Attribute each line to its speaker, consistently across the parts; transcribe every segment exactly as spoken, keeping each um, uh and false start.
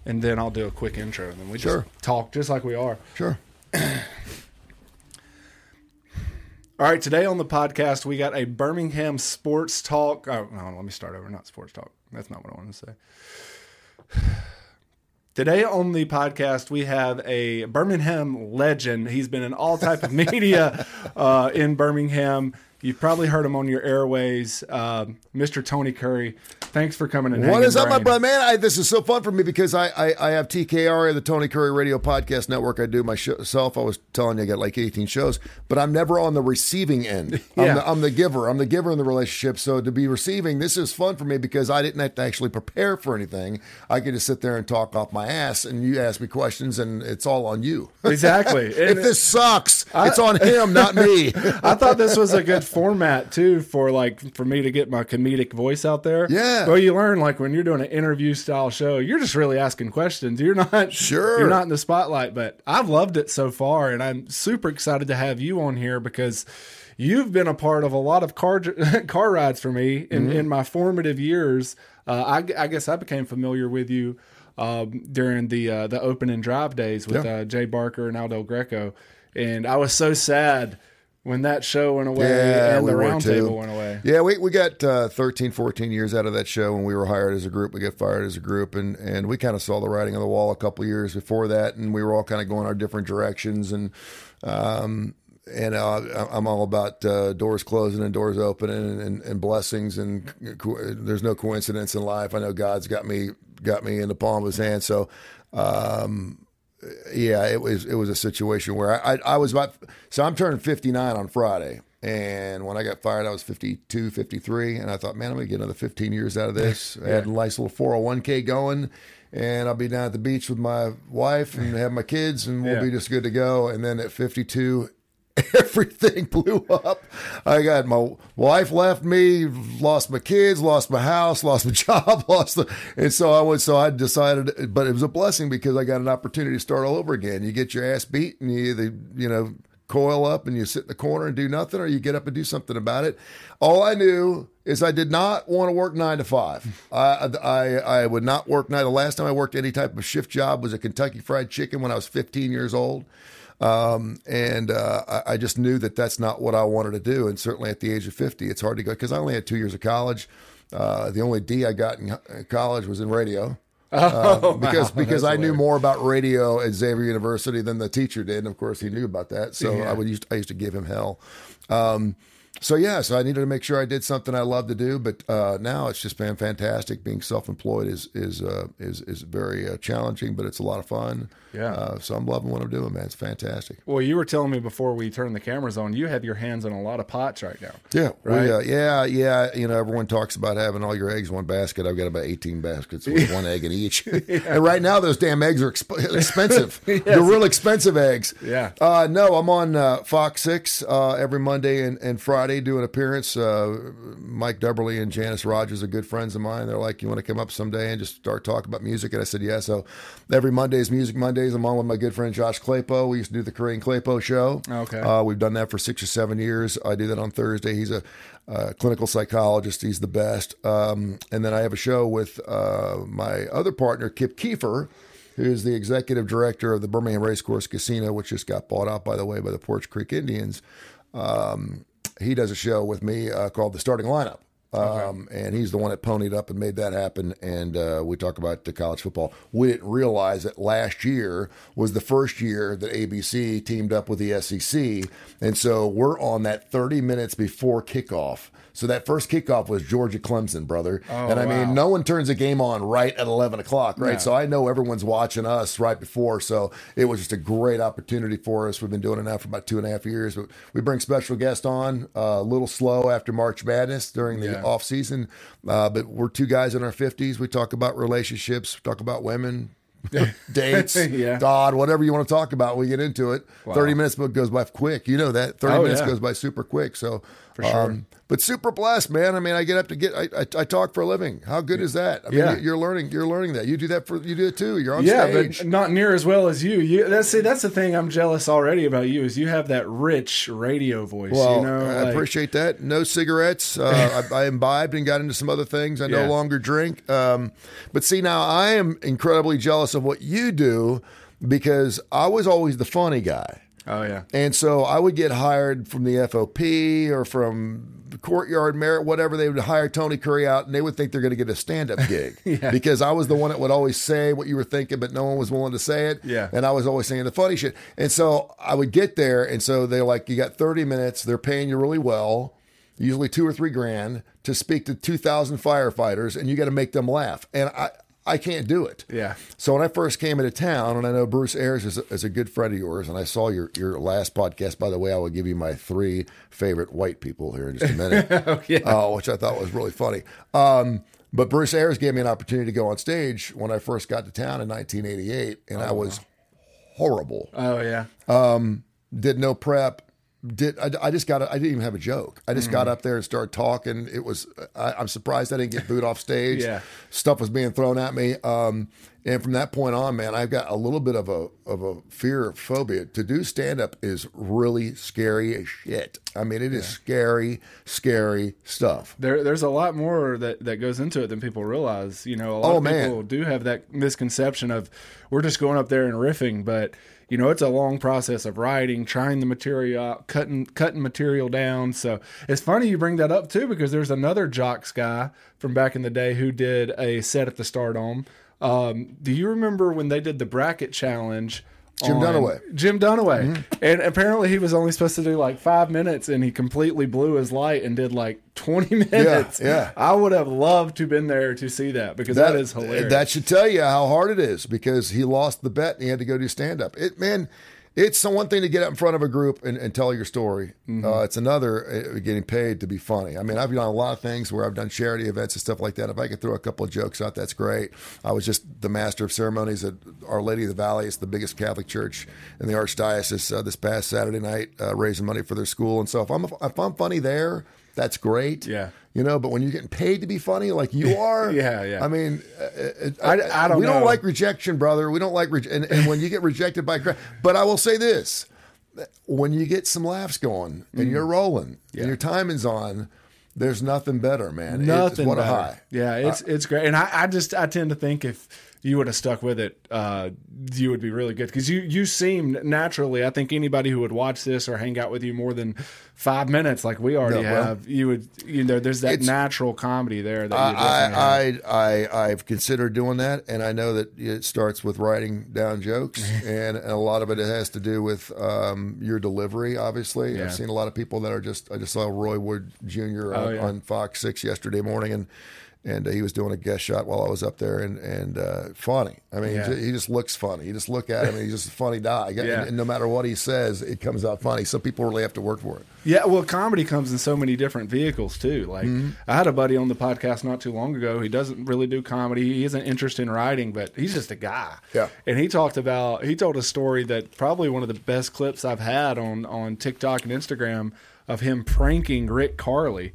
Speaker 1: and then I'll do a quick intro, and then we
Speaker 2: Sure.
Speaker 1: just talk just like we are.
Speaker 2: Sure.
Speaker 1: All right, today on the podcast, we got a Birmingham sports talk. Oh, no, let me start over. Not sports talk. That's not what I wanted to say. Today on the podcast, we have a Birmingham legend. He's been in all type of media uh, in Birmingham. You've probably heard him on your airways, uh, Mister Tony Curry. Thanks for coming and
Speaker 2: What is up,
Speaker 1: brain.
Speaker 2: my brother? Man, I, this is so fun for me because I, I, I have T K R, the Tony Curry Radio Podcast Network. I do myself. I was telling you, I got like eighteen shows, but I'm never on the receiving end.
Speaker 1: Yeah.
Speaker 2: I'm, the, I'm the giver. I'm the giver in the relationship. So to be receiving, this is fun for me because I didn't have to actually prepare for anything. I could just sit there and talk off my ass, and you ask me questions, and it's all on you.
Speaker 1: Exactly.
Speaker 2: If this sucks, I, it's on him, not me.
Speaker 1: I thought this was a good format too for like for me to get my comedic voice out there.
Speaker 2: Yeah.
Speaker 1: Well, you learn like when you're doing an interview style show, you're just really asking questions. You're not
Speaker 2: Sure.
Speaker 1: You're not in the spotlight. But I've loved it so far, and I'm super excited to have you on here because you've been a part of a lot of car car rides for me in, mm-hmm. in my formative years. Uh, I, I guess I became familiar with you um, during the uh, the open and drive days with yeah. uh, Jay Barker and Aldo Greco, and I was so sad when that show went away
Speaker 2: yeah,
Speaker 1: and
Speaker 2: we
Speaker 1: the round
Speaker 2: too.
Speaker 1: table went away.
Speaker 2: Yeah, we we got uh, thirteen, fourteen years out of that show when we were hired as a group. We got fired as a group, and, and we kind of saw the writing on the wall a couple of years before that, and we were all kind of going our different directions. And um, and uh, I'm all about uh, doors closing and doors opening and, and, and blessings, and co- there's no coincidence in life. I know God's got me got me in the palm of His hand, so. Um, Yeah, it was it was a situation where I, I I was about so I'm turning fifty-nine on Friday, and when I got fired I was fifty-two, fifty-three, and I thought, man, I'm gonna get another fifteen years out of this. Yeah. I had a nice little four oh one k going, and I'll be down at the beach with my wife and have my kids, and we'll
Speaker 1: yeah.
Speaker 2: be just good to go. And then at fifty-two, everything blew up. I got my wife left me, lost my kids, lost my house, lost my job, lost the, and so I was, so I decided, but it was a blessing because I got an opportunity to start all over again. You get your ass beat and you either, you know, coil up and you sit in the corner and do nothing, or you get up and do something about it. All I knew is I did not want to work nine to five. I, I, I would not work nine. The last time I worked any type of shift job was a Kentucky Fried Chicken when I was fifteen years old. Um, and, uh, I, I just knew that that's not what I wanted to do. And certainly at the age of fifty, it's hard to go because I only had two years of college. Uh, the only D I got in college was in radio. Uh,
Speaker 1: oh,
Speaker 2: because,
Speaker 1: wow.
Speaker 2: because
Speaker 1: That's
Speaker 2: I knew
Speaker 1: hilarious.
Speaker 2: more about radio at Xavier University than the teacher did. And of course he knew about that. So
Speaker 1: Yeah.
Speaker 2: I would used, I used to give him hell. Um, So, yeah, so I needed to make sure I did something I love to do. But uh, now it's just been fantastic. Being self-employed is is uh, is is very uh, challenging, but it's a lot of fun.
Speaker 1: Yeah.
Speaker 2: Uh, so I'm loving what I'm doing, man. It's fantastic.
Speaker 1: Well, you were telling me before we turned the cameras on, you have your hands on a lot of pots right now.
Speaker 2: Yeah,
Speaker 1: Right?
Speaker 2: we, uh, yeah, yeah. You know, everyone talks about having all your eggs in one basket. I've got about eighteen baskets with one egg in each. Yeah. And right now, those damn eggs are exp- expensive. Yes. They're real expensive eggs.
Speaker 1: Yeah.
Speaker 2: Uh, no, I'm on uh, Fox six uh, every Monday and, and Friday doing appearance. Uh, Mike Dubberly and Janice Rogers are good friends of mine. They're like, you want to come up someday and just start talking about music? And I said, yeah. So every Monday is Music Mondays. I'm on with my good friend Josh Claypo. We used to do the Corinne Claypo show.
Speaker 1: Okay.
Speaker 2: Uh, we've done that for six or seven years. I do that on Thursday. He's a uh, clinical psychologist. He's the best. Um, and then I have a show with uh, my other partner, Kip Kiefer, who's the executive director of the Birmingham Racecourse Casino, which just got bought out, by the way, by the Porch Creek Indians. Um, he does a show with me uh, called The Starting Lineup. Um, okay. And he's the one that ponied up and made that happen. And uh, we talk about the college football. We didn't realize that last year was the first year that A B C teamed up with the S E C. And so we're on that thirty minutes before kickoff. So that first kickoff was Georgia Clemson, brother.
Speaker 1: Oh,
Speaker 2: and I
Speaker 1: wow.
Speaker 2: mean, no one turns a game on right at eleven o'clock, right?
Speaker 1: No.
Speaker 2: So I know everyone's watching us right before. So it was just a great opportunity for us. We've been doing it now for about two and a half years. But we bring special guests on uh, a little slow after March Madness during the
Speaker 1: Yeah.
Speaker 2: off season. Uh, but we're two guys in our fifties. We talk about relationships, we talk about women, dates,
Speaker 1: Yeah.
Speaker 2: God, whatever you want to talk about, we get into it.
Speaker 1: Wow.
Speaker 2: thirty minutes goes by quick. You know that. thirty
Speaker 1: Oh,
Speaker 2: minutes
Speaker 1: yeah.
Speaker 2: goes by super quick. So
Speaker 1: For sure.
Speaker 2: um, but super blessed, man. I mean, I get up to get, I, I, I talk for a living. How good is that? I mean,
Speaker 1: Yeah.
Speaker 2: you're learning, you're learning that. You do that for, you do it too. You're on
Speaker 1: Yeah,
Speaker 2: stage.
Speaker 1: but not near as well as you. You that's see, that's the thing I'm jealous already about you is you have that rich radio voice.
Speaker 2: Well,
Speaker 1: you know,
Speaker 2: I
Speaker 1: like-
Speaker 2: appreciate that. No cigarettes. Uh, I, I imbibed and got into some other things. I no
Speaker 1: Yeah.
Speaker 2: longer drink. Um, but see, now I am incredibly jealous of what you do because I was always the funny guy.
Speaker 1: Oh yeah.
Speaker 2: And so I would get hired from the F O P or from the Courtyard Merit, whatever. They would hire Tony Curry out and they would think they're going to get a stand-up gig
Speaker 1: Yeah.
Speaker 2: because I was the one that would always say what you were thinking, but no one was willing to say it.
Speaker 1: Yeah.
Speaker 2: And I was always saying the funny shit. And so I would get there. And so they're like, you got thirty minutes. They're paying you really well, usually two or three grand to speak to two thousand firefighters and you got to make them laugh. And I, I can't do it.
Speaker 1: Yeah.
Speaker 2: So when I first came into town, and I know Bruce Ayers is a, is a good friend of yours, and I saw your, your last podcast. By the way, I will give you my three favorite white people here in just a minute,
Speaker 1: Oh, yeah.
Speaker 2: uh, which I thought was really funny. Um, but Bruce Ayers gave me an opportunity to go on stage when I first got to town in nineteen eighty-eight, and I was horrible.
Speaker 1: Oh yeah.
Speaker 2: Did no prep. Did I, I just got I didn't even have a joke. I just got up there and started talking. It was I, I'm surprised I didn't get booed off stage.
Speaker 1: Yeah.
Speaker 2: Stuff was being thrown at me. Um, and from that point on, man, I've got a little bit of a of a fear phobia. To do stand up is really scary as shit. I mean, it is scary, scary stuff.
Speaker 1: There, there's a lot more that, that goes into it than people realize. You know, a lot
Speaker 2: Oh,
Speaker 1: of
Speaker 2: man.
Speaker 1: people do have that misconception of we're just going up there and riffing, but you know, it's a long process of writing, trying the material out, cutting cutting material down. So it's funny you bring that up too, because there's another Jocks guy from back in the day who did a set at the Stardome. Um, do you remember when they did the bracket challenge?
Speaker 2: Jim
Speaker 1: on-
Speaker 2: Dunaway.
Speaker 1: Jim Dunaway.
Speaker 2: Mm-hmm.
Speaker 1: And apparently he was only supposed to do like five minutes and he completely blew his light and did like twenty minutes.
Speaker 2: yeah.
Speaker 1: I would have loved to have been there to see that because that is hilarious.
Speaker 2: That should tell you how hard it is because he lost the bet and he had to go do stand up. It man, it's one thing to get up in front of a group and, and tell your story.
Speaker 1: Mm-hmm.
Speaker 2: Uh, it's another uh, getting paid to be funny. I mean, I've done a lot of things where I've done charity events and stuff like that. If I could throw a couple of jokes out, that's great. I was just the master of ceremonies at Our Lady of the Valley. It's the biggest Catholic church in the Archdiocese uh, this past Saturday night, uh, raising money for their school. And so if I'm if I'm funny there, that's great.
Speaker 1: Yeah.
Speaker 2: You know, but when you're getting paid to be funny like you are,
Speaker 1: Yeah, yeah.
Speaker 2: I mean, uh,
Speaker 1: I- I don't
Speaker 2: we don't
Speaker 1: know.
Speaker 2: like rejection, brother. We don't like, re- and, and when you get rejected by, cra- but I will say this: when you get some laughs going and you're rolling
Speaker 1: Yeah.
Speaker 2: and your timing's on, there's nothing better, man.
Speaker 1: Nothing
Speaker 2: It's, what
Speaker 1: better.
Speaker 2: a high.
Speaker 1: Yeah, it's it's great, and I, I just I tend to think if you would have stuck with it, uh, you would be really good because you you seem naturally. I think anybody who would watch this or hang out with you more than five minutes, like we already
Speaker 2: No, well,
Speaker 1: have, you would you know there's that
Speaker 2: it's-
Speaker 1: natural comedy there that you definitely have.
Speaker 2: I, I, I, I've considered doing that, and I know that it starts with writing down jokes, and, and a lot of it has to do with um, your delivery. Obviously,
Speaker 1: Yeah.
Speaker 2: I've seen a lot of people that are just. I just saw Roy Wood Junior
Speaker 1: Oh,
Speaker 2: on,
Speaker 1: yeah.
Speaker 2: on Fox Six yesterday morning, and and uh, he was doing a guest shot while I was up there, and and uh, funny. I mean,
Speaker 1: Yeah.
Speaker 2: he, ju- he just looks funny. You just look at him, and he's just a funny guy.
Speaker 1: Yeah.
Speaker 2: And, and no matter what he says, it comes out funny. Some people really have to work for it.
Speaker 1: Yeah, well, comedy comes in so many different vehicles too. Like
Speaker 2: Mm-hmm.
Speaker 1: I had a buddy on the podcast not too long ago. He doesn't really do comedy. He isn't interested in writing, but he's just a guy.
Speaker 2: Yeah.
Speaker 1: And he talked about he told a story that probably one of the best clips I've had on on TikTok and Instagram of him pranking Rick Carly.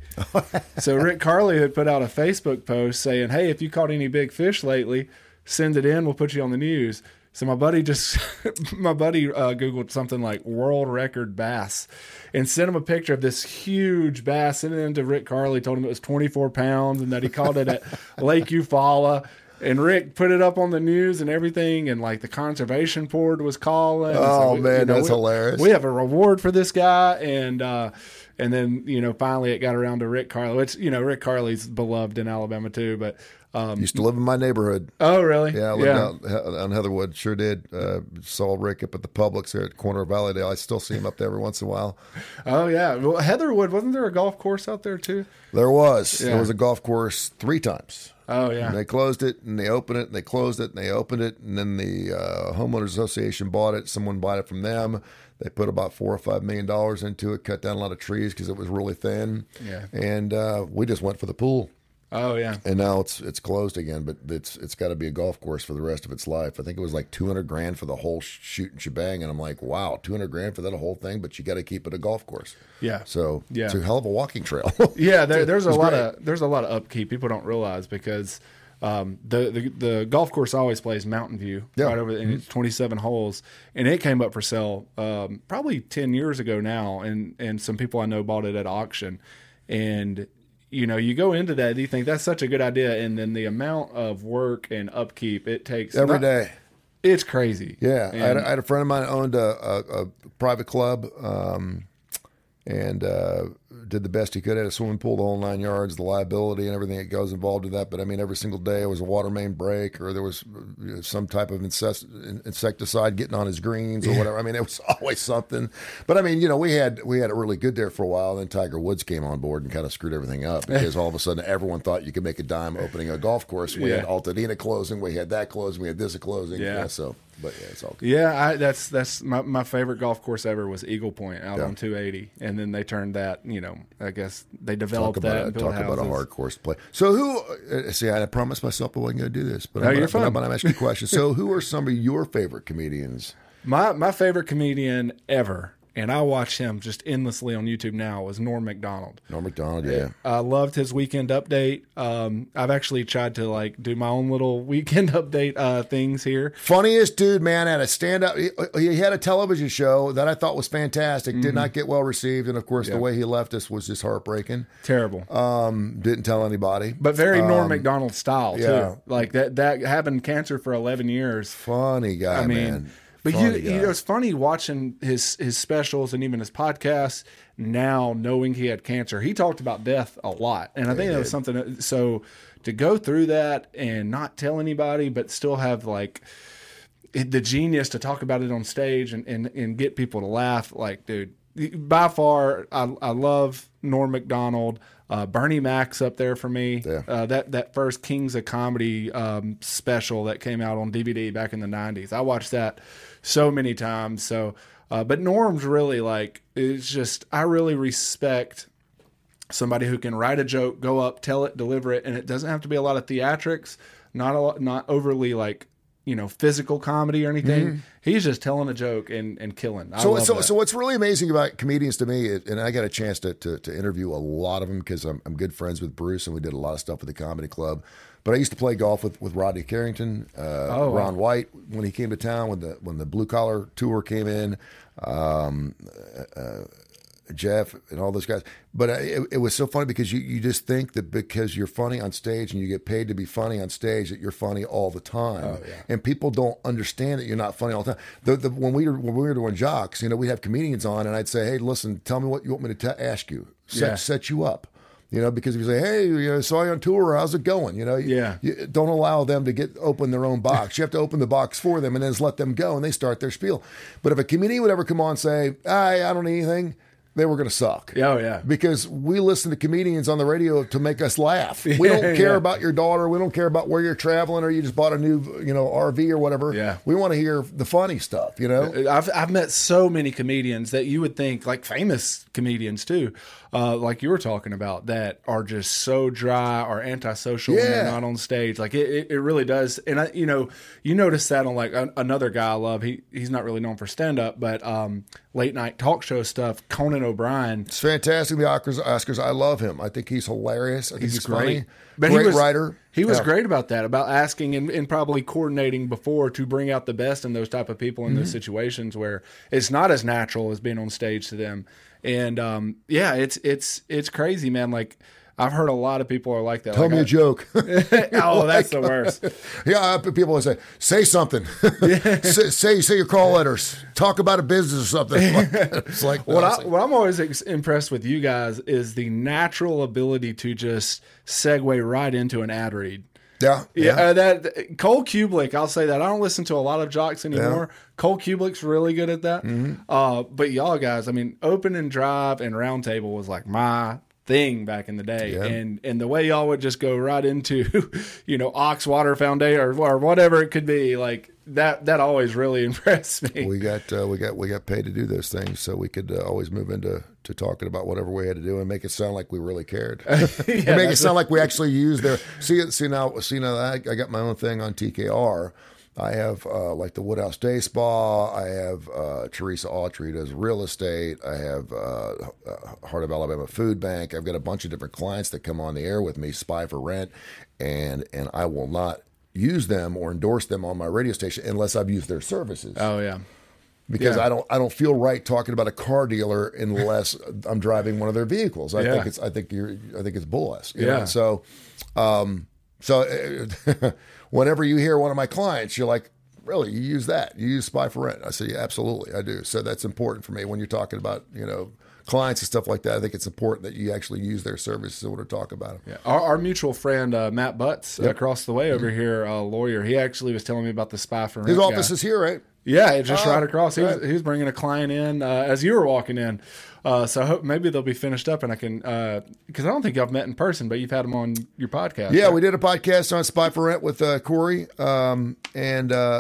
Speaker 1: So Rick Carly had put out a Facebook post saying, "Hey, if you caught any big fish lately, send it in. We'll put you on the news." So my buddy just, my buddy uh, Googled something like world record bass and sent him a picture of this huge bass, sent it in to Rick Carly, told him it was twenty-four pounds and that he caught it at Lake Eufaula. And Rick put it up on the news and everything, and like the conservation board was calling.
Speaker 2: Oh,
Speaker 1: we-
Speaker 2: man, that's
Speaker 1: we,
Speaker 2: hilarious.
Speaker 1: We have a reward for this guy, and uh, and then you know finally it got around to Rick Carly, which you know Rick Carly's beloved in Alabama too. But um,
Speaker 2: Used to live in my neighborhood.
Speaker 1: oh really?
Speaker 2: Yeah, I lived out on Heatherwood. Sure did. Uh, saw Rick up at the Publix there at the corner of Valleydale. I still see him up there every once in a while.
Speaker 1: Oh yeah. Well, Heatherwood, wasn't there a golf course out there too?
Speaker 2: There was.
Speaker 1: Yeah.
Speaker 2: There was a golf course three times.
Speaker 1: Oh yeah.
Speaker 2: And they closed it, and they opened it, and they closed it, and they opened it, and then the uh, homeowners association bought it. Someone bought it from them. They put about four or five million dollars into it, cut down a lot of trees because it was really thin.
Speaker 1: Yeah.
Speaker 2: And uh, we just went for the pool.
Speaker 1: Oh yeah.
Speaker 2: And now it's it's closed again, but it's it's got to be a golf course for the rest of its life. I think it was like two hundred grand for the whole shoot and shebang, and I'm like, wow, two hundred grand for that whole thing, but you got to keep it a golf course.
Speaker 1: Yeah.
Speaker 2: So
Speaker 1: yeah.
Speaker 2: it's a hell of a walking trail.
Speaker 1: yeah, there, there's a lot
Speaker 2: great.
Speaker 1: of there's a lot of upkeep people don't realize because um, the, the the golf course always plays Mountain View
Speaker 2: Yeah.
Speaker 1: right over, and it's twenty-seven holes, and it came up for sale um, probably ten years ago now, and and some people I know bought it at auction, and you know, you go into that, you think that's such a good idea, and then the amount of work and upkeep it takes
Speaker 2: Every
Speaker 1: not-
Speaker 2: day.
Speaker 1: it's crazy.
Speaker 2: Yeah,
Speaker 1: And-
Speaker 2: I, had a, I had a friend of mine that owned a, a, a private club, um, and uh, did the best he could. Had a swimming pool, the whole nine yards, the liability and everything that goes involved with that. But I mean, every single day there was a water main break, or there was you know, some type of incest, insecticide getting on his greens or whatever. I mean, it was always something. But I mean, you know, we had we had it really good there for a while. Then Tiger Woods came on board and kind of screwed everything up because all of a sudden everyone thought you could make a dime opening a golf course. We
Speaker 1: Yeah.
Speaker 2: had Altadena closing, we had that closing, we had this closing.
Speaker 1: Yeah.
Speaker 2: Yeah, so. But yeah, it's all good.
Speaker 1: Yeah, I, that's that's my, my favorite golf course ever was Eagle Point out
Speaker 2: Yeah.
Speaker 1: on two eighty, and then they turned that. You know, I guess they
Speaker 2: Talk
Speaker 1: developed
Speaker 2: about
Speaker 1: that.
Speaker 2: a,
Speaker 1: and built
Speaker 2: talk about a
Speaker 1: houses.
Speaker 2: hard course to play. So who? Uh, see, I promised myself I wasn't going to do this, but
Speaker 1: No,
Speaker 2: I'm,
Speaker 1: you're
Speaker 2: but,
Speaker 1: fine.
Speaker 2: I'm, but I'm asking you questions. So, who are some of your favorite comedians?
Speaker 1: My my favorite comedian ever, and I watch him just endlessly on YouTube now, was Norm Macdonald.
Speaker 2: Norm Macdonald, yeah.
Speaker 1: I loved his weekend update. Um, I've actually tried to like do my own little weekend update uh, things here.
Speaker 2: Funniest dude, man. Had a stand up. He, he had a television show that I thought was fantastic. Did not get well received, and of course, the
Speaker 1: Yeah.
Speaker 2: way he left us was just heartbreaking.
Speaker 1: Terrible,
Speaker 2: Um, didn't tell anybody.
Speaker 1: but very Norm Macdonald style
Speaker 2: yeah.
Speaker 1: too. Like that that having cancer for eleven years.
Speaker 2: Funny guy,
Speaker 1: I mean,
Speaker 2: man.
Speaker 1: but you,
Speaker 2: Funny
Speaker 1: you
Speaker 2: guy.
Speaker 1: know, it's funny watching his his specials and even his podcasts now, knowing he had cancer. He talked about death a lot, and I think that was something. that- So to go through that and not tell anybody, but still have like the genius to talk about it on stage and and, and get people to laugh, like, dude. By far, I, I love Norm Macdonald. Uh, Bernie Mac's up there for me.
Speaker 2: Yeah.
Speaker 1: Uh, that that first Kings of Comedy um, special that came out on D V D back in the nineties. I watched that so many times. So, uh, but Norm's really like it's just I really respect somebody who can write a joke, go up, tell it, deliver it, and it doesn't have to be a lot of theatrics. Not a lot, not overly like you know physical comedy or anything. He's just telling a joke and, and killing. I
Speaker 2: So,
Speaker 1: love
Speaker 2: so,
Speaker 1: that.
Speaker 2: so what's really amazing about comedians to me, and I got a chance to, to, to interview a lot of them because I'm, I'm good friends with Bruce and we did a lot of stuff with the comedy club. But I used to play golf with, with Rodney Carrington, uh,
Speaker 1: Oh, wow.
Speaker 2: Ron White when he came to town when the when the blue collar tour came in, um, uh, Jeff and all those guys. But it, it was so funny because you, you just think that because you're funny on stage and you get paid to be funny on stage that you're funny all the time.
Speaker 1: Oh, yeah.
Speaker 2: And people don't understand that you're not funny all the time. The, the, when we were when we were doing Jocks, you know, we'd have comedians on, and I'd say, "Hey, listen, tell me what you want me to t- ask you. Set
Speaker 1: Yeah.
Speaker 2: set you up." You know, because if you say, "Hey, you know, saw you on tour, how's it going?" You know, you-
Speaker 1: Yeah.
Speaker 2: you don't allow them to get open their own box. You have to open the box for them, and then just let them go, and they start their spiel. But if a comedian would ever come on and say, "I, I don't need anything," they were going to suck.
Speaker 1: Oh, yeah.
Speaker 2: Because we listen to comedians on the radio to make us laugh. We don't
Speaker 1: Yeah,
Speaker 2: care
Speaker 1: yeah.
Speaker 2: about your daughter. We don't care about where you're traveling or you just bought a new, you know, R V or whatever.
Speaker 1: Yeah.
Speaker 2: We want to hear the funny stuff, you know?
Speaker 1: I've I've met so many comedians that you would think, like famous comedians too, uh, like you were talking about, that are just so dry or antisocial when
Speaker 2: Yeah.
Speaker 1: they're not on stage. Like it, it, it really does. And I, you know, you notice that on like a, another guy I love. He he's not really known for stand up, but um, late night talk show stuff. Conan O'Brien.
Speaker 2: It's fantastic. The Oscars, Oscars, I love him. I think he's hilarious. I think he's,
Speaker 1: He's
Speaker 2: funny.
Speaker 1: great. But
Speaker 2: great
Speaker 1: he was,
Speaker 2: writer.
Speaker 1: He was
Speaker 2: Yeah.
Speaker 1: great about that, about asking and, and probably coordinating before to bring out the best in those type of people in
Speaker 2: Mm-hmm.
Speaker 1: those situations where it's not as natural as being on stage to them. And um, yeah, it's it's it's crazy, man. Like I've heard a lot of people are like that.
Speaker 2: Tell
Speaker 1: like
Speaker 2: me
Speaker 1: I-
Speaker 2: a joke.
Speaker 1: oh, that's the worst.
Speaker 2: Yeah, people will say, say something. say, say say your call letters. Talk about a business or something. It's like,
Speaker 1: What,
Speaker 2: no,
Speaker 1: I,
Speaker 2: it's like-
Speaker 1: what I'm always ex- impressed with you guys is the natural ability to just segue right into an ad read.
Speaker 2: yeah,
Speaker 1: Yeah,
Speaker 2: yeah.
Speaker 1: uh, that Cole Kubelik, I'll say that. I don't listen to a lot of jocks anymore. Cole Kubelik's really good at that.
Speaker 2: Mm-hmm.
Speaker 1: Uh, but y'all guys, I mean, open and drive and round table was like my thing back in the day.
Speaker 2: Yeah.
Speaker 1: And and the way y'all would just go right into, you know, Ox Water Foundation or, or whatever it could be, like that that always really impressed me.
Speaker 2: We got uh, we got we got paid to do those things, so we could uh, always move into to talking about whatever we had to do and make it sound like we really cared.
Speaker 1: yeah,
Speaker 2: and make it sound like we actually used their see see now see now I, I got my own thing on T K R. I have uh, like the Woodhouse Day Spa. I have uh, Teresa Autry does real estate. I have uh, Heart of Alabama Food Bank. I've got a bunch of different clients that come on the air with me, Spy for Rent, and and I will not use them or endorse them on my radio station unless I've used their services.
Speaker 1: Oh yeah,
Speaker 2: because
Speaker 1: yeah.
Speaker 2: I don't I don't feel right talking about a car dealer unless I'm driving one of their vehicles. I
Speaker 1: yeah.
Speaker 2: think it's I think you're I think it's bull ass. You
Speaker 1: yeah.
Speaker 2: know? So, um, so. Whenever you hear one of my clients, you're like, really, you use that? You use Spy for Rent? I say, yeah, absolutely, I do. So that's important for me when you're talking about, you know, clients and stuff like that. I think it's important that you actually use their services in order to talk about them.
Speaker 1: Yeah. Our, our mutual friend, uh, Matt Butts,
Speaker 2: Yep.
Speaker 1: across the way over here, a lawyer, he actually was telling me about the Spy for Rent
Speaker 2: His office
Speaker 1: guy.
Speaker 2: is here, right?
Speaker 1: Yeah, it's just
Speaker 2: Oh,
Speaker 1: right across. He,
Speaker 2: right.
Speaker 1: was, he was bringing a client in uh, as you were walking in. Uh, so I hope maybe they'll be finished up and I can, because uh, I don't think y'all met in person, but you've had them on your podcast.
Speaker 2: Yeah,
Speaker 1: right?
Speaker 2: we did a podcast on Spy for Rent with uh, Corey, um, and uh,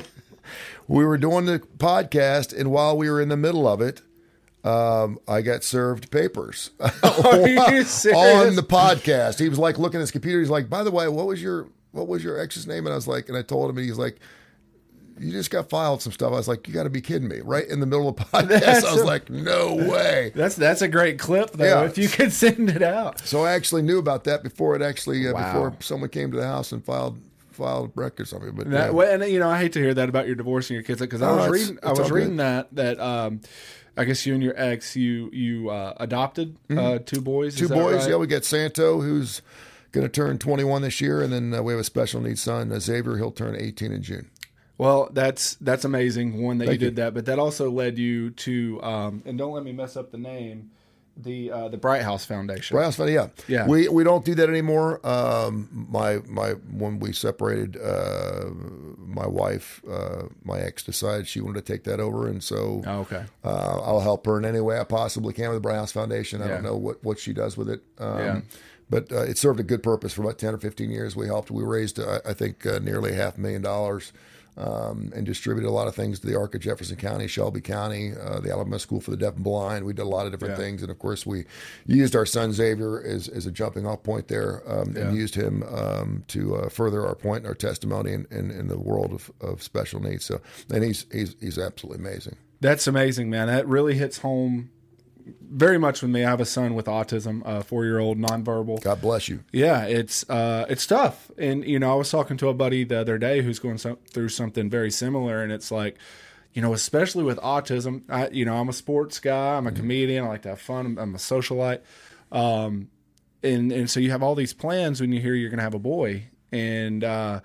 Speaker 2: we were doing the podcast, and while we were in the middle of it, um, I got served papers
Speaker 1: Are you serious?
Speaker 2: on the podcast. He was like looking at his computer. He's like, "By the way, what was your what was your ex's name?" And I was like, and I told him, and he's like, "You just got filed some stuff." I was like, "You got to be kidding me!" Right in the middle of the podcast,
Speaker 1: That's
Speaker 2: I was
Speaker 1: a-
Speaker 2: like, "No way."
Speaker 1: That's that's a great clip, though,
Speaker 2: Yeah.
Speaker 1: if you could send it out.
Speaker 2: So I actually knew about that before it actually uh,
Speaker 1: Wow.
Speaker 2: before someone came to the house and filed filed records on me. But
Speaker 1: That,
Speaker 2: yeah.
Speaker 1: well, and you know, I hate to hear that about your divorce and your kids, because I
Speaker 2: Oh,
Speaker 1: was
Speaker 2: it's-
Speaker 1: reading, I
Speaker 2: it's
Speaker 1: was
Speaker 2: all
Speaker 1: reading
Speaker 2: good.
Speaker 1: that that um, I guess you and your ex, you you uh, adopted uh, two boys.
Speaker 2: Two
Speaker 1: is that
Speaker 2: boys.
Speaker 1: right?
Speaker 2: Yeah, we got Santo, who's going to turn twenty-one this year, and then uh, we have a special needs son, uh, Xavier. He'll turn eighteen in June.
Speaker 1: Well, that's that's amazing. One that
Speaker 2: Thank
Speaker 1: you
Speaker 2: you.
Speaker 1: did that, but that also led you to, um, and don't let me mess up the name, the uh, the Bright House Foundation.
Speaker 2: Bright House Foundation, yeah,
Speaker 1: Yeah.
Speaker 2: We we don't do that anymore. Um, my my when we separated, uh, my wife, uh, my ex decided she wanted to take that over, and so
Speaker 1: Oh, okay.
Speaker 2: uh, I'll help her in any way I possibly can with the Bright House Foundation. I
Speaker 1: Yeah.
Speaker 2: don't know what what she does with it. Um,
Speaker 1: Yeah.
Speaker 2: But uh, it served a good purpose for about ten or fifteen years. We helped. We raised, uh, I think, uh, nearly half a million dollars. Um, and distributed a lot of things to the Arc of Jefferson County, Shelby County, uh, the Alabama School for the Deaf and Blind. We did a lot of different
Speaker 1: Yeah.
Speaker 2: things. And of course, we used our son Xavier as, as a jumping off point there um,
Speaker 1: Yeah.
Speaker 2: and used him um, to uh, further our point and our testimony in, in, in the world of, of special needs. So, and he's, he's, he's absolutely amazing.
Speaker 1: That's amazing, man. That really hits home very much with me. I have a son with autism, a four-year-old, nonverbal.
Speaker 2: God bless you.
Speaker 1: Yeah, it's uh, it's tough. And, you know, I was talking to a buddy the other day who's going so, through something very similar, and it's like, you know, especially with autism, I, you know, I'm a sports guy, I'm a comedian, I like to have fun, I'm, I'm a socialite. Um, and, and so you have all these plans when you hear you're going to have a boy. And, uh,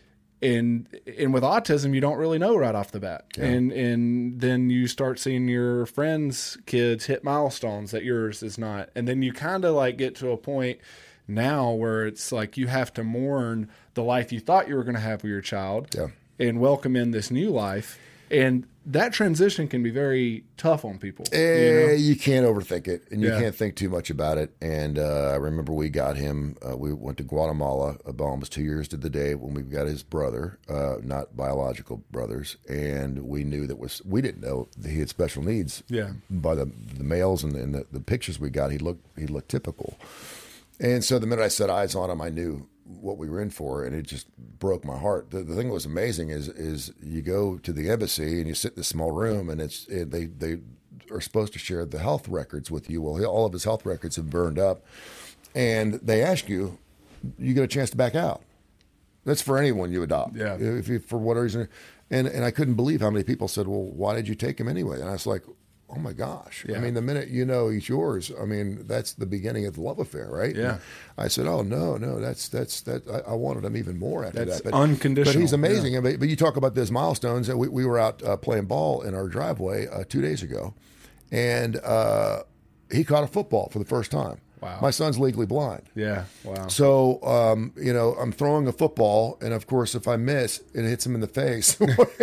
Speaker 1: and and with autism, you don't really know right off the bat,
Speaker 2: Yeah.
Speaker 1: and and then you start seeing your friends' kids hit milestones that yours is not, and then you kind of like get to a point now where it's like you have to mourn the life you thought you were going to have with your child,
Speaker 2: Yeah.
Speaker 1: and welcome in this new life, and that transition can be very tough on people.
Speaker 2: Eh,
Speaker 1: you know?
Speaker 2: you can't overthink it, and you
Speaker 1: Yeah.
Speaker 2: can't think too much about it. And uh, I remember we got him. Uh, we went to Guatemala about almost two years to the day when we got his brother, uh, not biological brothers, and we knew that was we didn't know that he had special needs.
Speaker 1: Yeah.
Speaker 2: By the the males and, and the, the pictures we got, he looked he looked typical. And so the minute I set eyes on him, I knew what we were in for, and it just broke my heart. The, the thing that was amazing is is you go to the embassy and you sit in this small room, and it's it, they they are supposed to share the health records with you. Well, all of his health records have burned up, and they ask you, you get a chance to back out. That's for anyone you adopt.
Speaker 1: Yeah.
Speaker 2: If you, for whatever reason, and and I couldn't believe how many people said, "Well, why did you take him anyway?" And I was like, oh my gosh.
Speaker 1: Yeah.
Speaker 2: I mean, the minute you know he's yours, I mean, that's the beginning of the love affair, right?
Speaker 1: Yeah.
Speaker 2: And I said, oh no, no, that's, that's, that, I, I wanted him even more after
Speaker 1: That's
Speaker 2: that. But,
Speaker 1: unconditional.
Speaker 2: But he's amazing. But, but you talk about those milestones. We, we were out uh, playing ball in our driveway uh, two days ago, and uh, he caught a football for the first time.
Speaker 1: Wow.
Speaker 2: My son's legally blind.
Speaker 1: Yeah. Wow.
Speaker 2: So, um, you know, I'm throwing a football, and of course, if I miss, it hits him in the face.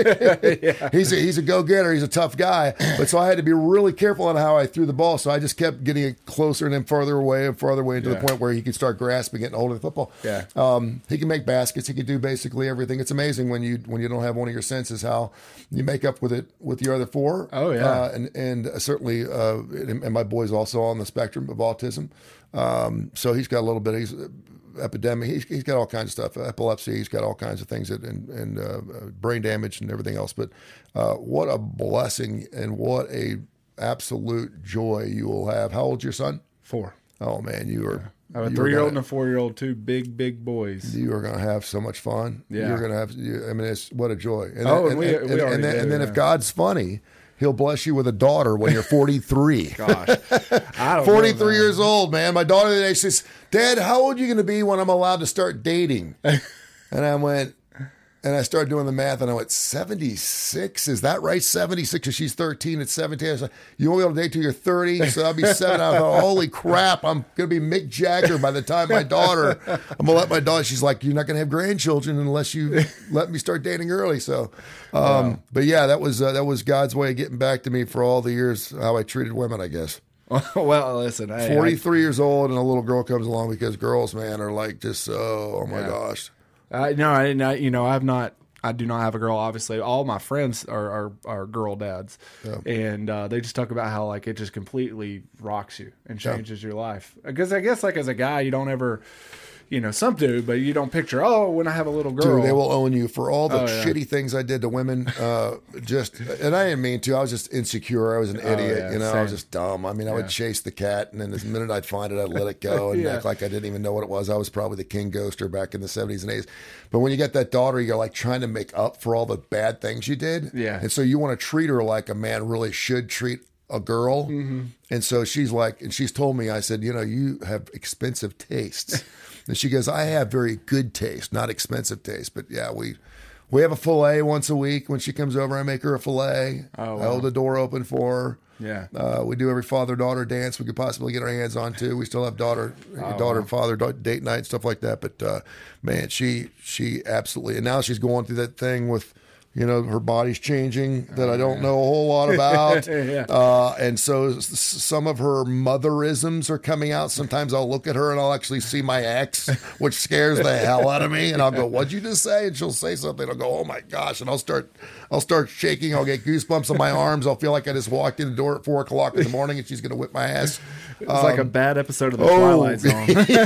Speaker 2: yeah. He's a, he's a go-getter. He's a tough guy. But so I had to be really careful on how I threw the ball. So I just kept getting it closer and then farther away and farther away to
Speaker 1: Yeah.
Speaker 2: the point where he could start grasping it and holding the football.
Speaker 1: Yeah.
Speaker 2: Um, he can make baskets. He can do basically everything. It's amazing when you when you don't have one of your senses how you make up with it with your other four.
Speaker 1: Oh, yeah.
Speaker 2: Uh, and and certainly, uh, and, and my boy's also on the spectrum of autism. Um, so he's got a little bit. He's epidemic. He's, he's got all kinds of stuff. Epilepsy. He's got all kinds of things that, and, and uh, brain damage and everything else. But uh, what a blessing and what a absolute joy you will have. How old's your son?
Speaker 1: Four.
Speaker 2: Oh man, you are.
Speaker 1: I have a
Speaker 2: you are
Speaker 1: three-year-old
Speaker 2: gonna-
Speaker 1: and a four-year-old, two big, big boys.
Speaker 2: You are going to have so much fun.
Speaker 1: Yeah.
Speaker 2: You're going to have. You, I mean, it's what a joy. And
Speaker 1: Oh,
Speaker 2: then,
Speaker 1: and we-
Speaker 2: and,
Speaker 1: we
Speaker 2: and,
Speaker 1: already
Speaker 2: and then,
Speaker 1: do,
Speaker 2: and then
Speaker 1: yeah.
Speaker 2: if God's funny, He'll bless you with a daughter when you're forty-three.
Speaker 1: Gosh, I don't
Speaker 2: forty-three
Speaker 1: know,
Speaker 2: years old, man. My daughter today says, "Dad, how old are you going to be when I'm allowed to start dating?" And I went, and I started doing the math, and I went, seventy-six? Is that right? seventy-six, because she's thirteen at seventeen. I was like, you won't be able to date till you're thirty, so I'll be seven. I thought, holy crap, I'm going to be Mick Jagger by the time my daughter, I'm going to let my daughter, she's like, you're not going to have grandchildren unless you let me start dating early. So, um, wow. But yeah, that was uh, that was God's way of getting back to me for all the years how I treated women, I guess.
Speaker 1: Well, listen, hey,
Speaker 2: forty-three I, years old and a little girl comes along, because girls, man, are like just so, oh my
Speaker 1: yeah.
Speaker 2: gosh.
Speaker 1: I no, I didn't. I, you know, I've not. I do not have a girl. Obviously, all my friends are are, are girl dads, yeah. and uh, they just talk about how like it just completely rocks you and changes yeah. your life. Because I guess like as a guy, you don't ever. You know, some do, but you don't picture, oh, when I have a little girl.
Speaker 2: Dude, they will own you for all the
Speaker 1: oh, yeah.
Speaker 2: shitty things I did to women. Uh, just, and I didn't mean to. I was just insecure. I was an idiot.
Speaker 1: Oh, yeah,
Speaker 2: you know,
Speaker 1: same.
Speaker 2: I was just dumb. I mean, I yeah. would chase the cat, and then the minute I'd find it, I'd let it go and
Speaker 1: yeah.
Speaker 2: act like I didn't even know what it was. I was probably the king ghoster back in the seventies and eighties. But when you get that daughter, you're like trying to make up for all the bad things you did.
Speaker 1: Yeah.
Speaker 2: And so you want to treat her like a man really should treat a girl.
Speaker 1: Mm-hmm.
Speaker 2: And so she's like, and she's told me, I said, you know, you have expensive tastes. And she goes, I have very good taste, not expensive taste. But yeah, we we have a fillet once a week. When she comes over, I make her a fillet.
Speaker 1: Oh, wow.
Speaker 2: I hold the door open for her.
Speaker 1: Yeah.
Speaker 2: Uh, we do every father-daughter dance we could possibly get our hands on too. We still have daughter,
Speaker 1: oh,
Speaker 2: daughter
Speaker 1: wow.
Speaker 2: and father date night and stuff like that. But uh, man, she she absolutely, and now she's going through that thing with, you know, her body's changing that I don't know a whole lot about.
Speaker 1: yeah.
Speaker 2: uh, and so s- some of her motherisms are coming out. Sometimes I'll look at her and I'll actually see my ex, which scares the hell out of me. And I'll go, what'd you just say? And she'll say something. I'll go, oh my gosh. And I'll start, I'll start shaking. I'll get goosebumps on my arms. I'll feel like I just walked in the door at four o'clock in the morning and she's going to whip my ass.
Speaker 1: It's um, like a bad episode of the
Speaker 2: oh,
Speaker 1: Twilight Zone.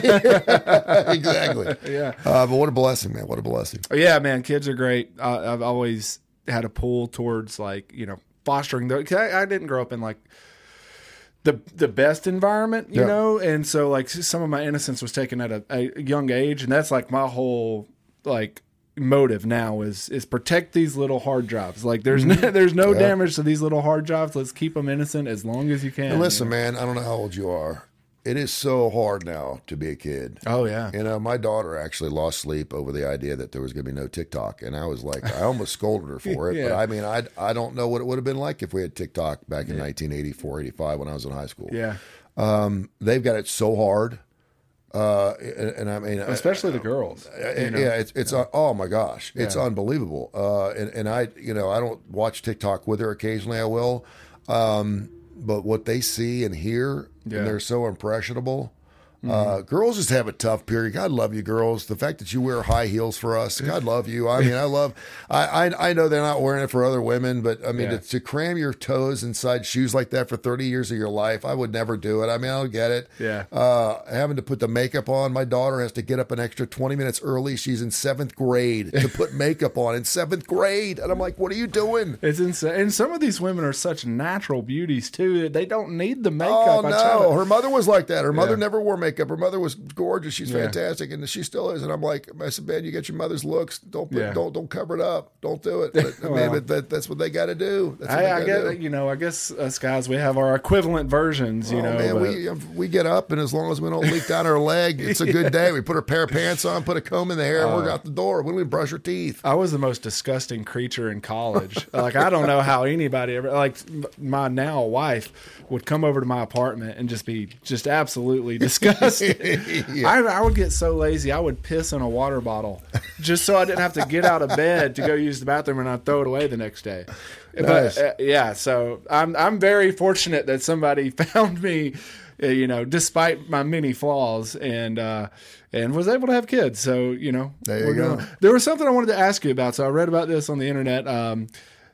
Speaker 2: yeah, exactly.
Speaker 1: Yeah.
Speaker 2: Uh, but what a blessing, man. What a blessing.
Speaker 1: Yeah, man. Kids are great. Uh, I've always had a pull towards like, you know, fostering the, cause I, I didn't grow up in like the, the best environment, you
Speaker 2: yeah.
Speaker 1: know? And so like some of my innocence was taken at a, a young age. And that's like my whole like motive now is, is protect these little hard drives. Like there's no, there's no
Speaker 2: yeah.
Speaker 1: damage to these little hard drives. Let's keep them innocent as long as you can.
Speaker 2: And listen,
Speaker 1: you know?
Speaker 2: man, I don't know how old you are. It is so hard now to be a kid.
Speaker 1: Oh, yeah.
Speaker 2: You know, my daughter actually lost sleep over the idea that there was going to be no TikTok. And I was like, I almost scolded her for it.
Speaker 1: yeah.
Speaker 2: But I mean, I I don't know what it would have been like if we had TikTok back in yeah. nineteen eighty-four, eighty-five when I was in high school.
Speaker 1: Yeah.
Speaker 2: Um, they've got it so hard. Uh, and, and I mean,
Speaker 1: especially uh, the girls.
Speaker 2: You know? Yeah, it's it's yeah. Uh, oh my gosh, it's yeah. unbelievable. Uh, and and I, you know, I don't watch TikTok with her. Occasionally, I will. Um, but what they see and hear, yeah. and they're so impressionable. Mm-hmm. Uh, girls just have a tough period. God love you, girls. The fact that you wear high heels for us, God love you. I mean, I love. I I, I know they're not wearing it for other women, but I mean, yeah. to, to cram your toes inside shoes like that for thirty years of your life, I would never do it. I mean, I don't get it.
Speaker 1: Yeah.
Speaker 2: Uh, having to put the makeup on, my daughter has to get up an extra twenty minutes early. She's in seventh grade to put makeup on in seventh grade, and I'm like, what are you doing?
Speaker 1: It's insane. And some of these women are such natural beauties too. They don't need the makeup.
Speaker 2: Oh
Speaker 1: I
Speaker 2: no,
Speaker 1: to...
Speaker 2: her mother was like that. Her mother
Speaker 1: yeah.
Speaker 2: never wore makeup. makeup. Her mother was gorgeous. She's
Speaker 1: Yeah.
Speaker 2: fantastic, and she still is. And I'm like, I said, man, you got your mother's looks. Don't put,
Speaker 1: Yeah.
Speaker 2: don't don't cover it up. Don't do it. But, I mean,
Speaker 1: Well.
Speaker 2: but that, that's what they got to do. That's what
Speaker 1: I,
Speaker 2: they
Speaker 1: I
Speaker 2: gotta
Speaker 1: guess
Speaker 2: do.
Speaker 1: you know. I guess us guys, we have our equivalent versions. You
Speaker 2: Oh,
Speaker 1: know,
Speaker 2: man,
Speaker 1: but-
Speaker 2: we we get up, and as long as we don't leak down our leg, it's a good day. We put our pair of pants on, put a comb in the hair, and we're out the door. We don't even brush our teeth.
Speaker 1: I was the most disgusting creature in college. Like, I don't know how anybody ever, like, my now wife would come over to my apartment and just be just absolutely disgusted. I, I would get so lazy, I would piss in a water bottle just so I didn't have to get out of bed to go use the bathroom, and I'd throw it away the next day.
Speaker 2: Nice.
Speaker 1: But uh, yeah, so I'm I'm very fortunate that somebody found me, uh, you know, despite my many flaws, and uh, and was able to have kids. So, you know,
Speaker 2: There you
Speaker 1: we're
Speaker 2: go.
Speaker 1: gonna- there was something I wanted to ask you about. So I read about this on the internet. Um,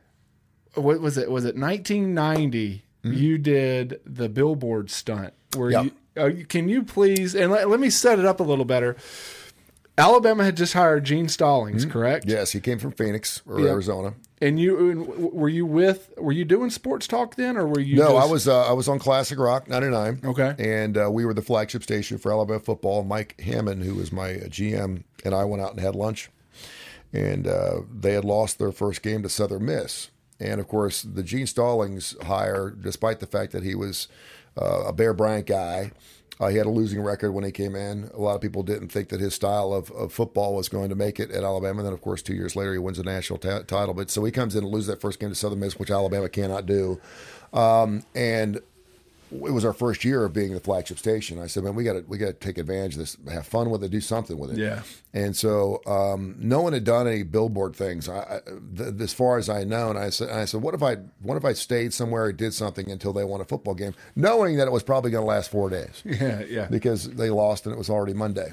Speaker 1: what was it? Was it nineteen ninety? You did the billboard stunt where
Speaker 2: Yep.
Speaker 1: you, uh, you can you please and let, let me set it up a little better. Alabama had just hired Gene Stallings, correct?
Speaker 2: Yes, he came from Phoenix or
Speaker 1: Yeah.
Speaker 2: Arizona.
Speaker 1: And you and were you with were you doing sports talk then, or were you?
Speaker 2: No,
Speaker 1: just,
Speaker 2: I was uh, I was on Classic Rock ninety-nine.
Speaker 1: Okay.
Speaker 2: And uh, we were the flagship station for Alabama football. Mike Hammond, who was my G M, and I went out and had lunch. And uh, they had lost their first game to Southern Miss. And, of course, the Gene Stallings hire, despite the fact that he was uh, a Bear Bryant guy, uh, he had a losing record when he came in. A lot of people didn't think that his style of, of football was going to make it at Alabama. And then, of course, two years later, he wins a national ta- title. But so he comes in and loses that first game to Southern Miss, which Alabama cannot do. Um, and it was our first year of being the flagship station. I said, man, we got to we got to take advantage of this, have fun with it, do something with it.
Speaker 1: Yeah.
Speaker 2: And so um, no one had done any billboard things. I, I, th- as far as I know, and I said, and I said, what if I what if I stayed somewhere and did something until they won a football game, knowing that it was probably going to last four days
Speaker 1: yeah, yeah.
Speaker 2: because they lost and it was already Monday.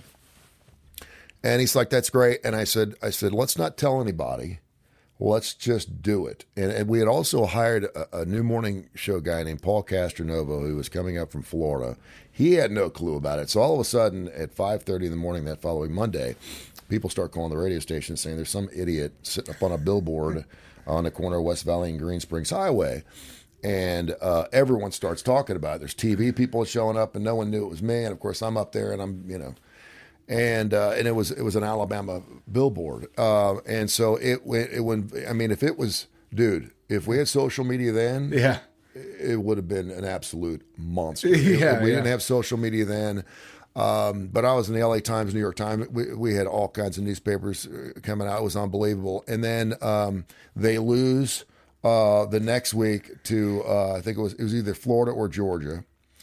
Speaker 2: And he's like, that's great. And I said, I said, let's not tell anybody. Let's just do it. And, and we had also hired a, a new morning show guy named Paul Castronovo, who was coming up from Florida. He had no clue about it. So all of a sudden, at five thirty in the morning that following Monday, people start calling the radio station saying there's some idiot sitting up on a billboard on the corner of West Valley and Green Springs Highway. And uh, everyone starts talking about it. There's T V people showing up, and no one knew it was me. And, of course, I'm up there, and I'm, you know, and uh, and it was it was an Alabama billboard, uh, and so it went it went. I mean, if it was, dude, if we had social media then,
Speaker 1: Yeah.
Speaker 2: it would have been an absolute monster.
Speaker 1: Yeah,
Speaker 2: we
Speaker 1: yeah.
Speaker 2: didn't have social media then, um, but I was in the L A Times, New York Times. We, we had all kinds of newspapers uh, coming out. It was unbelievable. And then um, they lose uh, the next week to uh, I think it was it was either Florida or Georgia,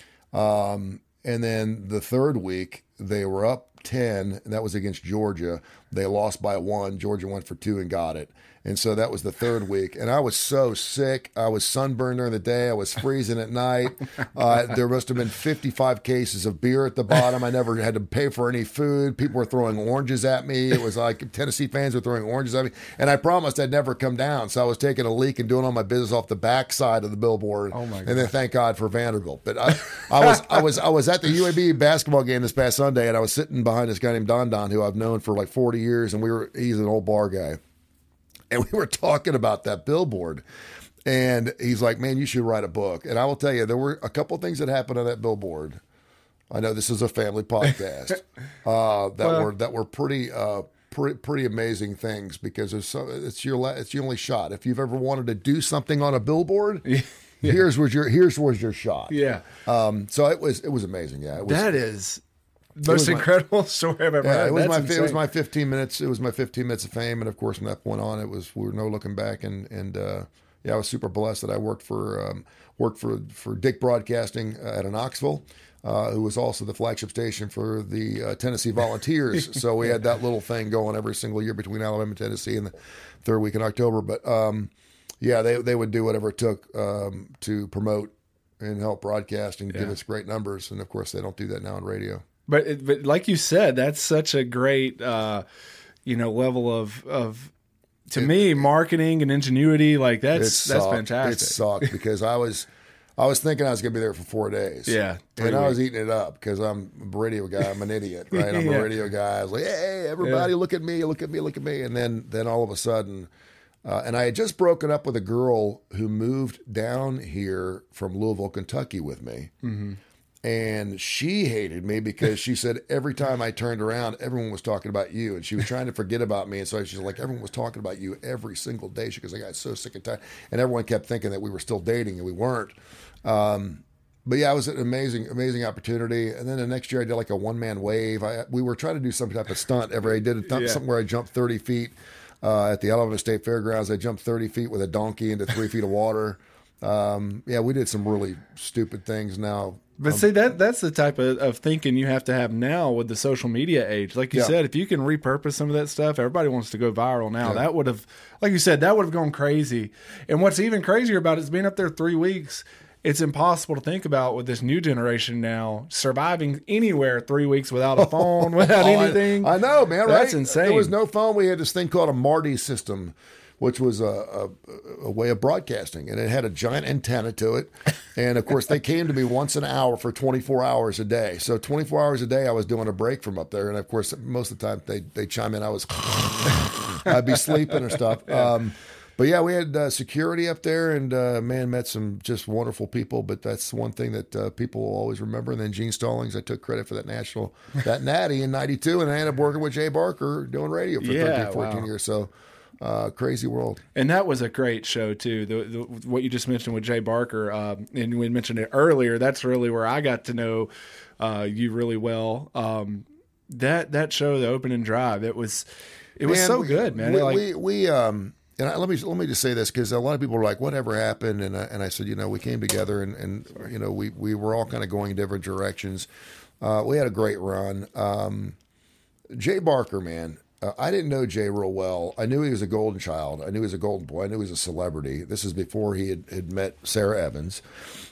Speaker 2: um, and then the third week they were up ten, and that was against Georgia. They lost by one. Georgia went for two and got it. And so that was the third week. And I was so sick. I was sunburned during the day. I was freezing at night. Uh, there must have been fifty-five cases of beer at the bottom. I never had to pay for any food. People were throwing oranges at me. It was like Tennessee fans were throwing oranges at me. And I promised I'd never come down. So I was taking a leak and doing all my business off the backside of the billboard.
Speaker 1: Oh, my
Speaker 2: And then thank God for Vanderbilt. But I, I was I was I was at the U A B basketball game this past Sunday, and I was sitting behind this guy named Don Don, who I've known for like forty years, and we were he's an old bar guy. And we were talking about that billboard. And he's like, man, you should write a book. And I will tell you, there were a couple things that happened on that billboard. I know this is a family podcast uh, that
Speaker 1: Well-
Speaker 2: were that were pretty uh, pretty pretty amazing things because it's so, it's your la- it's your only shot. If you've ever wanted to do something on a billboard, here's was your here's was your shot.
Speaker 1: Yeah.
Speaker 2: Um, so it was it was amazing. Yeah, it was.
Speaker 1: That is most
Speaker 2: was my-
Speaker 1: incredible story I've ever
Speaker 2: Yeah,
Speaker 1: heard.
Speaker 2: it was
Speaker 1: That's
Speaker 2: my it was
Speaker 1: insane.
Speaker 2: my fifteen minutes. It was my fifteen minutes of fame, and of course, from that point on, it was we were no looking back. And and uh, yeah, I was super blessed that I worked for um, worked for for Dick Broadcasting out of Knoxville, uh, who was also the flagship station for the uh, Tennessee Volunteers. So we had that little thing going every single year between Alabama and Tennessee in the third week in October. But um, yeah, they they would do whatever it took um, to promote and help broadcast and give
Speaker 1: Yeah.
Speaker 2: us great numbers. And of course, they don't do that now on radio.
Speaker 1: But it- but like you said, that's such a great uh, you know level of of to me marketing and ingenuity. Like
Speaker 2: It
Speaker 1: that's that's
Speaker 2: sucked.
Speaker 1: fantastic.
Speaker 2: It sucked because I was, I was thinking I was going to be there for four days.
Speaker 1: Yeah, three
Speaker 2: and I was
Speaker 1: weeks.
Speaker 2: eating it up because I'm a radio guy. I'm an idiot, right? I'm
Speaker 1: Yeah.
Speaker 2: a radio guy. I was like, hey, everybody, look at me, look at me, look at me. And then, then all of a sudden, uh, and I had just broken up with a girl who moved down here from Louisville, Kentucky, with me.
Speaker 1: Mm-hmm.
Speaker 2: and she hated me because she said every time I turned around, everyone was talking about you, and she was trying to forget about me. And so she's like, everyone was talking about you every single day. She goes, I got so sick and tired, and everyone kept thinking that we were still dating, and we weren't. Um, but yeah, it was an amazing, amazing opportunity. And then the next year, I did like a one man wave. I we were trying to do some type of stunt. Every I did a th-
Speaker 1: Yeah.
Speaker 2: something where I jumped thirty feet uh, at the Alabama State Fairgrounds. I jumped thirty feet with a donkey into three feet of water. Um, yeah, we did some really stupid things. Now.
Speaker 1: But
Speaker 2: Um,
Speaker 1: see, that that's the type of, of thinking you have to have now with the social media age. Like you
Speaker 2: Yeah.
Speaker 1: said, if you can repurpose some of that stuff, everybody wants to go viral now.
Speaker 2: Yeah.
Speaker 1: That would have, like you said, that would have gone crazy. And what's even crazier about it is being up there three weeks. It's impossible to think about with this new generation now surviving anywhere three weeks without a phone, without
Speaker 2: Oh, I-
Speaker 1: anything.
Speaker 2: I, know, man.
Speaker 1: That's
Speaker 2: right?
Speaker 1: insane.
Speaker 2: There was no phone. We had this thing called a Marty system, which was a, a, a way of broadcasting, and it had a giant antenna to it. And of course, they came to me once an hour for twenty-four hours a day. So twenty-four hours a day, I was doing a break from up there, and of course, most of the time they they chime in. I was, I'd be sleeping or stuff. Um, But yeah, we had uh, security up there, and uh, man, met some just wonderful people. But that's one thing that uh, people will always remember. And then Gene Stallings, I took credit for that national, that natty in ninety-two, and I ended up working with Jay Barker doing radio for
Speaker 1: Yeah,
Speaker 2: thirteen, fourteen
Speaker 1: wow.
Speaker 2: years. So uh, crazy world.
Speaker 1: And that was a great show too. The, the what you just mentioned with Jay Barker, um, and we mentioned it earlier. That's really where I got to know uh, you really well. Um, that that show, the opening drive, it was it was
Speaker 2: Man,
Speaker 1: so
Speaker 2: we-
Speaker 1: good, man.
Speaker 2: We
Speaker 1: It, like,
Speaker 2: we, we um. And I, let me let me just say this, because a lot of people are like, "Whatever happened?" And I, and I said, you know, we came together, and, and you know, we, we were all kind of going different directions. Uh, we had a great run. Um, Jay Barker, man, uh, I didn't know Jay real well. I knew he was a golden child. I knew he was a golden boy. I knew he was a celebrity. This is before he had, had met Sarah Evans.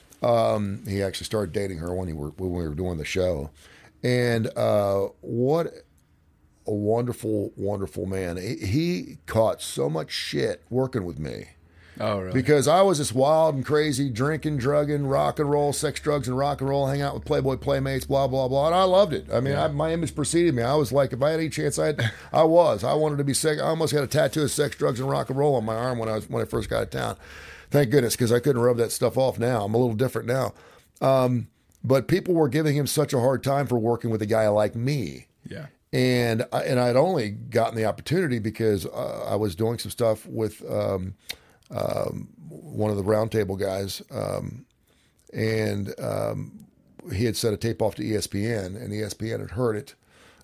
Speaker 2: Um, he actually started dating her when he were when we were doing the show, and uh, what. A wonderful, wonderful man. He, he caught so much shit working with me
Speaker 1: oh, really?
Speaker 2: because I was this wild and crazy, drinking, drugging, rock and roll, sex, drugs, and rock and roll, hang out with Playboy playmates, blah blah blah, and I loved it. I mean,
Speaker 1: Yeah.
Speaker 2: I, my image preceded me. I was like, if I had any chance, I had, I was. I wanted to be sex. I almost had a tattoo of sex, drugs, and rock and roll on my arm when I was when I first got to town. Thank goodness, because I couldn't rub that stuff off. Now I'm a little different now, um, but people were giving him such a hard time for working with a guy like me.
Speaker 1: Yeah.
Speaker 2: And I, and I'd only gotten the opportunity because uh, I was doing some stuff with um, um, one of the roundtable guys, um, and um, he had set a tape off to E S P N, and E S P N had heard it,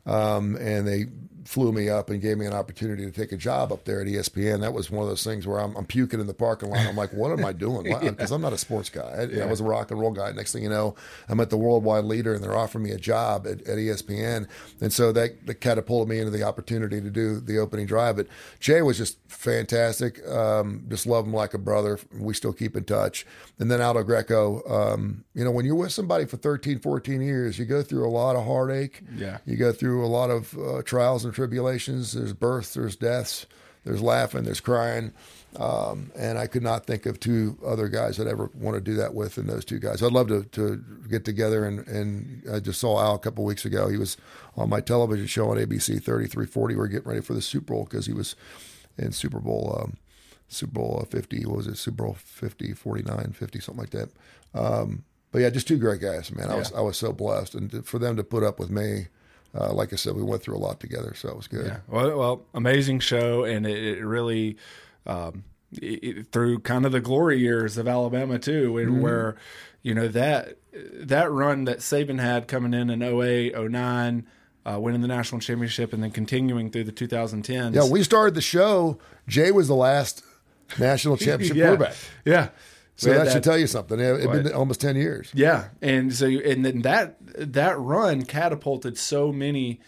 Speaker 2: um, and they flew me up and gave me an opportunity to take a job up there at E S P N. That was one of those things where I'm, I'm puking in the parking lot. I'm like, what am I doing? Because I'm not a sports guy. I,
Speaker 1: Yeah.
Speaker 2: I was a rock and roll guy. Next thing you know, I'm at the worldwide leader, and they're offering me a job at, at E S P N. And so that, that catapulted me into the opportunity to do the opening drive. But Jay was just fantastic. Um, just love him like a brother. We still keep in touch. And then Aldo Greco, um, you know, when you're with somebody for thirteen, fourteen years, you go through a lot of heartache.
Speaker 1: Yeah.
Speaker 2: You go through a lot of uh, trials and tribulations. There's births, there's deaths, there's laughing, there's crying. Um, and I could not think of two other guys I'd ever want to do that with than those two guys. I'd love to, to get together, and, and I just saw Al a couple of weeks ago. He was on my television show on A B C thirty-three forty. We're getting ready for the Super Bowl because he was in Super Bowl um, Super Bowl fifty. What was it? Super Bowl fifty, forty-nine, fifty, something like that. Um, but yeah, just two great guys, man. I
Speaker 1: Yeah.
Speaker 2: was I was so blessed, and to, for them to put up with me. Uh, like I said, we went through a lot together, so it was good.
Speaker 1: Yeah. Well, well, amazing show, and it, it really um, it, it, through kind of the glory years of Alabama too, and
Speaker 2: Mm-hmm.
Speaker 1: where you know that that run that Saban had coming in in oh eight, oh nine, uh, winning the national championship, and then continuing through the twenty tens.
Speaker 2: Yeah, we started the show. Jay was the last national championship
Speaker 1: yeah.
Speaker 2: quarterback.
Speaker 1: Yeah.
Speaker 2: So
Speaker 1: We had
Speaker 2: that, should tell you something. It had been almost ten years.
Speaker 1: Yeah, and so and then that that run catapulted so many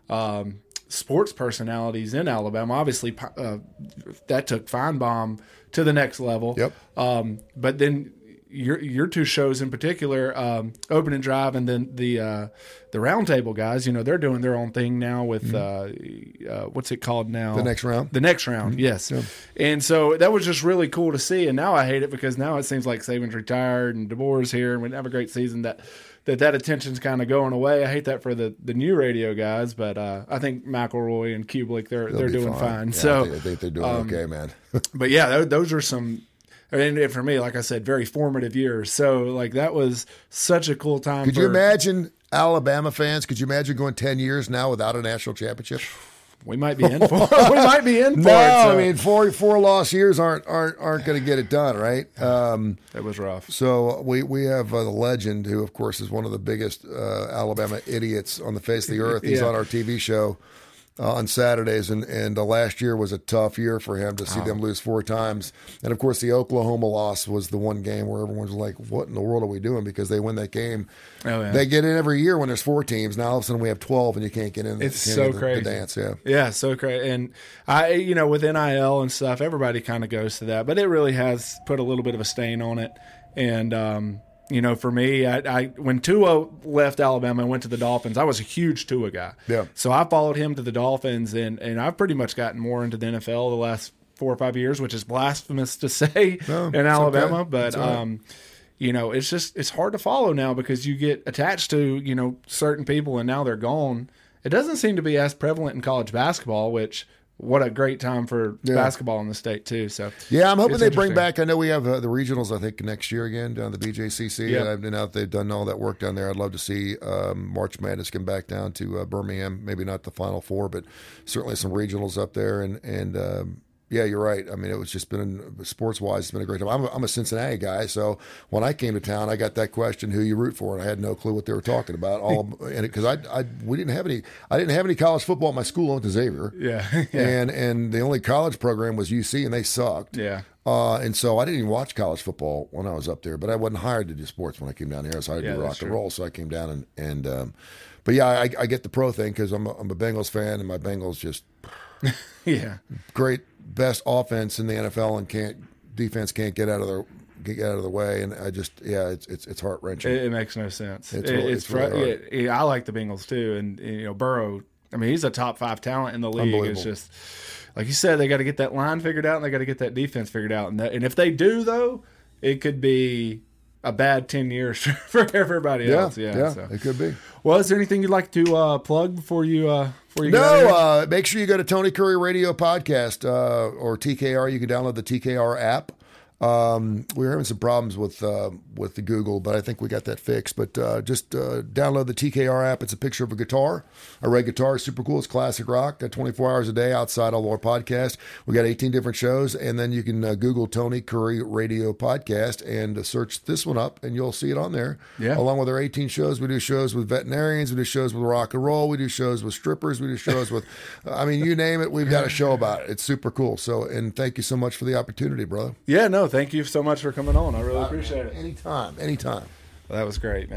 Speaker 1: um, sports personalities in Alabama. Obviously, uh, that took Feinbaum to the next level.
Speaker 2: Yep.
Speaker 1: Um, but then your your two shows in particular, um, Opening Drive, and then the uh, the Roundtable guys. You know, they're doing their own thing now with uh, uh, what's it called now?
Speaker 2: The next round.
Speaker 1: The next round, yes.
Speaker 2: Yeah.
Speaker 1: And so that was just really cool to see. And now I hate it because now it seems like Saban's retired and DeBoer's here and we have a great season. That that that attention's kind of going away. I hate that for the, the new radio guys, but uh, I think McElroy and Kublik they're
Speaker 2: They'll
Speaker 1: they're
Speaker 2: be
Speaker 1: doing fine.
Speaker 2: Yeah,
Speaker 1: So,
Speaker 2: I think, I think they're doing
Speaker 1: um,
Speaker 2: okay, man.
Speaker 1: but yeah, those, those are some and for me, like I said, very formative years. So like that was such a cool time.
Speaker 2: Could
Speaker 1: for,
Speaker 2: you imagine Alabama fans? Could you imagine going ten years now without a national championship?
Speaker 1: We might be in for it. We might be in for
Speaker 2: no,
Speaker 1: it. So.
Speaker 2: I mean four four lost years aren't aren't aren't going to get it done, right? Um,
Speaker 1: that was rough.
Speaker 2: So we we have uh, the legend, who of course is one of the biggest uh, Alabama idiots on the face of the earth. He's
Speaker 1: yeah.
Speaker 2: on our T V show uh, on Saturdays, and and uh, last year was a tough year for him to see oh. them lose four times. And of course, the Oklahoma loss was the one game where everyone's like, "What in the world are we doing?" Because they win that game.
Speaker 1: Oh, yeah.
Speaker 2: They get in every year when there's four teams. Now all of a sudden we have twelve, and you can't get in.
Speaker 1: It's
Speaker 2: can't
Speaker 1: so
Speaker 2: get the,
Speaker 1: crazy.
Speaker 2: The dance, yeah,
Speaker 1: yeah, so crazy. And I, you know, with N I L and stuff, everybody kind of goes to that, but it really has put a little bit of a stain on it. And um, you know, for me, I, I when Tua left Alabama and went to the Dolphins, I was a huge Tua guy.
Speaker 2: Yeah.
Speaker 1: So I followed him to the Dolphins, and and I've pretty much gotten more into the N F L the last four or five years, which is blasphemous to say
Speaker 2: no,
Speaker 1: in Alabama,
Speaker 2: okay.
Speaker 1: but.
Speaker 2: Right.
Speaker 1: Um, you know, it's just it's hard to follow now because you get attached to, you know, certain people and now they're gone. It doesn't seem to be as prevalent in college basketball, which what a great time for yeah. basketball in the state too. So
Speaker 2: yeah, I'm hoping they bring back. I know we have uh, the regionals. I think next year again down at the B J C C.
Speaker 1: Yep.
Speaker 2: I've been out. They've done all that work down there. I'd love to see um, March Madness come back down to uh, Birmingham. Maybe not the Final Four, but certainly some regionals up there. And and um, yeah, you're right. I mean, it was just been sports wise. It's been a great time. I'm a, I'm a Cincinnati guy, so when I came to town, I got that question, "Who you root for?" And I had no clue what they were talking about. All and because I, I we didn't have any. I didn't have any college football at my school. I went to Xavier.
Speaker 1: Yeah, yeah.
Speaker 2: and and the only college program was U C, and they sucked.
Speaker 1: Yeah.
Speaker 2: Uh, and so I didn't even watch college football when I was up there, but I wasn't hired to do sports when I came down here. So I had
Speaker 1: yeah,
Speaker 2: to do rock
Speaker 1: true.
Speaker 2: and roll. So I came down and and um, but yeah, I, I get the pro thing because I'm a, I'm a Bengals fan, and my Bengals just
Speaker 1: yeah
Speaker 2: great. Best offense in the N F L, and can't defense can't get out of their get out of the way, and I just yeah, it's it's it's heart wrenching.
Speaker 1: It, it makes no sense.
Speaker 2: It's
Speaker 1: it,
Speaker 2: really,
Speaker 1: it's
Speaker 2: it's really
Speaker 1: fr- yeah, yeah, I like the Bengals too, and you know Burrow. I mean, he's a top five talent in the league. It's just like you said, they got to get that line figured out, and they got to get that defense figured out, and that, and if they do, though, it could be a bad ten years for everybody
Speaker 2: yeah,
Speaker 1: else. Yeah,
Speaker 2: yeah,
Speaker 1: so.
Speaker 2: It could be.
Speaker 1: Well, is there anything you'd like to uh, plug before you uh, before you
Speaker 2: no,
Speaker 1: go?
Speaker 2: Uh, make sure you go to Tony Curry Radio Podcast uh, or T K R. You can download the T K R app. Um, we were having some problems with uh, with the Google, but I think we got that fixed. But uh, just uh, download the T K R app. It's a picture of a guitar, a red guitar. It's super cool. It's classic rock. Got twenty-four hours a day outside all our podcasts. We got eighteen different shows, and then you can uh, Google Tony Curry Radio Podcast and uh, search this one up, and you'll see it on there.
Speaker 1: Yeah.
Speaker 2: Along with our eighteen shows, we do shows with veterinarians, we do shows with rock and roll, we do shows with strippers, we do shows with, I mean, you name it, we've got a show about it. It's super cool. So, and thank you so much for the opportunity, brother.
Speaker 1: Yeah, no, thank you so much for coming on. I really appreciate it.
Speaker 2: Anytime, anytime.
Speaker 1: Well, that was great, man.